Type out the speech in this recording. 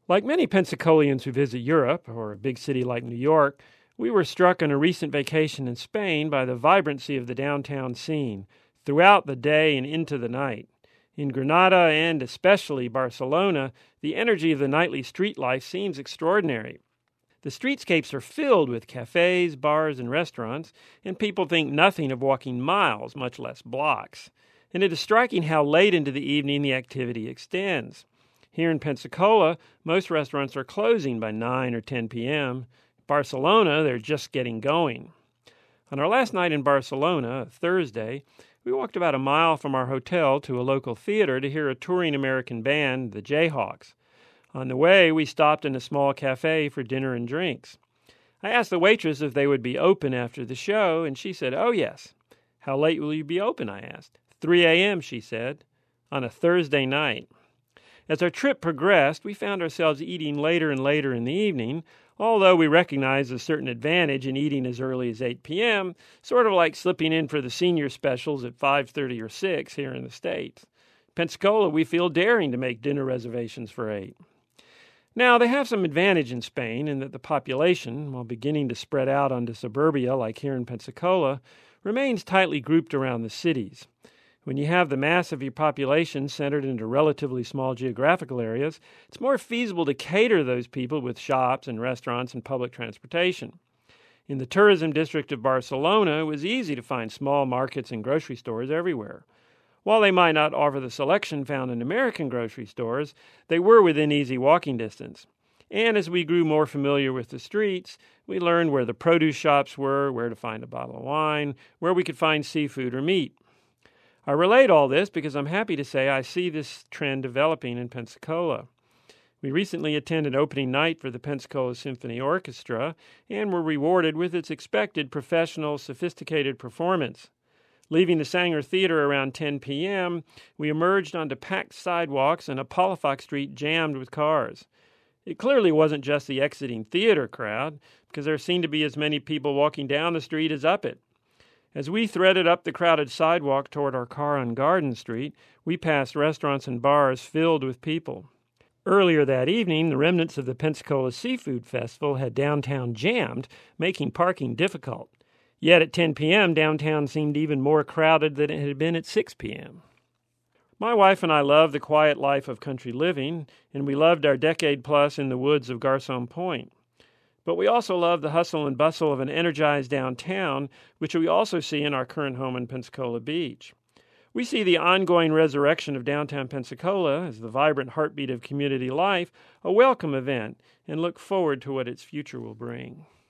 Like many Pensacolians who visit Europe or a big city like New York, we were struck on a recent vacation in Spain by the vibrancy of the downtown scene throughout the day and into the night. In Granada and especially Barcelona, the energy of the nightly street life seems extraordinary. The streetscapes are filled with cafes, bars, and restaurants, and people think nothing of walking miles, much less blocks. And it is striking how late into the evening the activity extends. Here in Pensacola, most restaurants are closing by 9 or 10 p.m. Barcelona, they're just getting going. On our last night in Barcelona, Thursday, we walked about a mile from our hotel to a local theater to hear a touring American band, the Jayhawks. On the way, we stopped in a small cafe for dinner and drinks. I asked the waitress if they would be open after the show, and she said, "Oh, yes." "How late will you be open?" I asked. 3 a.m., she said, on a Thursday night. As our trip progressed, we found ourselves eating later and later in the evening, although we recognized a certain advantage in eating as early as 8 p.m., sort of like slipping in for the senior specials at 5:30 or 6 here in the States. Pensacola, we feel daring to make dinner reservations for 8. Now, they have some advantage in Spain in that the population, while beginning to spread out onto suburbia like here in Pensacola, remains tightly grouped around the cities. When you have the mass of your population centered into relatively small geographical areas, it's more feasible to cater those people with shops and restaurants and public transportation. In the tourism district of Barcelona, it was easy to find small markets and grocery stores everywhere. While they might not offer the selection found in American grocery stores, they were within easy walking distance. And as we grew more familiar with the streets, we learned where the produce shops were, where to find a bottle of wine, where we could find seafood or meat. I relate all this because I'm happy to say I see this trend developing in Pensacola. We recently attended opening night for the Pensacola Symphony Orchestra and were rewarded with its expected professional, sophisticated performance. Leaving the Sanger Theater around 10 p.m., we emerged onto packed sidewalks and a Palafox Street jammed with cars. It clearly wasn't just the exiting theater crowd, because there seemed to be as many people walking down the street as up it. As we threaded up the crowded sidewalk toward our car on Garden Street, we passed restaurants and bars filled with people. Earlier that evening, the remnants of the Pensacola Seafood Festival had downtown jammed, making parking difficult. Yet at 10 p.m., downtown seemed even more crowded than it had been at 6 p.m. My wife and I love the quiet life of country living, and we loved our decade-plus in the woods of Garcon Point. But we also love the hustle and bustle of an energized downtown, which we also see in our current home in Pensacola Beach. We see the ongoing resurrection of downtown Pensacola as the vibrant heartbeat of community life, a welcome event, and look forward to what its future will bring.